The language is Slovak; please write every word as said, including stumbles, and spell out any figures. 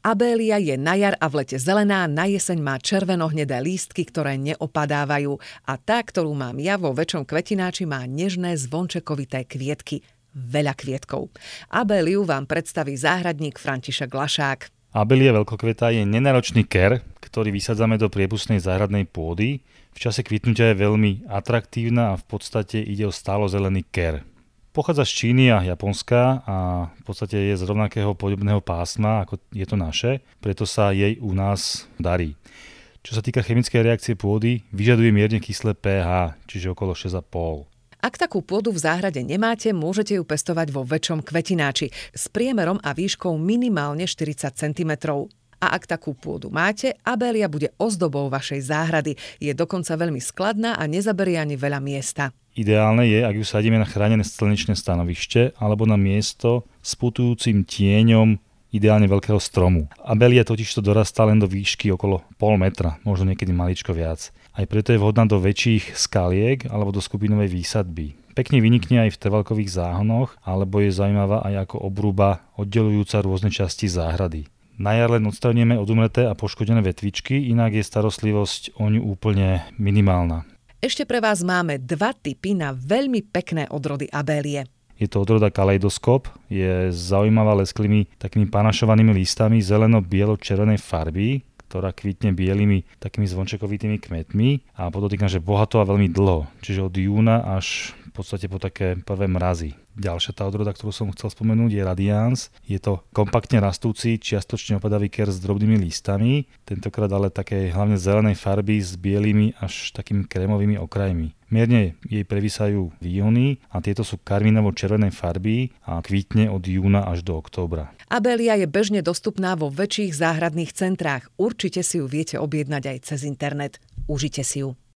Abélia je na jar a v lete zelená, na jeseň má červeno-hnedé lístky, ktoré neopadávajú. A tá, ktorú mám ja vo väčšom kvetináči, má nežné zvončekovité kvietky. Veľa kvietkov. Abéliu vám predstaví záhradník František Lašák. Abélia veľkokvetá je nenáročný ker, ktorý vysádzame do priepustnej záhradnej pôdy. V čase kvitnutia je veľmi atraktívna a v podstate ide o stálozelený ker. Pochádza z Číny a Japonska a v podstate je z rovnakého podobného pásma, ako je to naše, preto sa jej u nás darí. Čo sa týka chemickej reakcie pôdy, vyžaduje mierne kyslé pH, čiže okolo šesť celá päť. Ak takú pôdu v záhrade nemáte, môžete ju pestovať vo väčšom kvetináči s priemerom a výškou minimálne štyridsať centimetrov. A ak takú pôdu máte, Abélia bude ozdobou vašej záhrady. Je dokonca veľmi skladná a nezaberie ani veľa miesta. Ideálne je, ak ju sadíme na chránené slnečné stanovište alebo na miesto s putujúcim tieňom ideálne veľkého stromu. Abélia totižto dorastá len do výšky okolo pol metra, možno niekedy maličko viac. Aj preto je vhodná do väčších skaliek alebo do skupinovej výsadby. Pekne vynikne aj v trvalkových záhonoch, alebo je zaujímavá aj ako obrúba oddeľujúca rôzne časti záhrady. Na jar len odstraníme odumreté a poškodené vetvičky, inak je starostlivosť o ňu úplne minimálna. Ešte pre vás máme dva tipy na veľmi pekné odrody Abélie. Je to odroda kaleidoskop, je zaujímavá lesklými takými panašovanými listami zeleno-bielo-červenej farby, ktorá kvitne bielými takými zvončekovitými kmetmi a podotýkam, že bohato a veľmi dlho, čiže od júna až v podstate po také prvé mrazy. Ďalšia tá odroda, ktorú som chcel spomenúť, je Radiance. Je to kompaktne rastúci, čiastočne opadavý ker s drobnými listami, tentokrát ale také hlavne zelenej farby s bielými až takými krémovými okrajmi. Mierne jej previsajú výhony a tieto sú karmínovo-červenej farby a kvitne od júna až do októbra. Abélia je bežne dostupná vo väčších záhradných centrách. Určite si ju viete objednať aj cez internet. Užite si ju.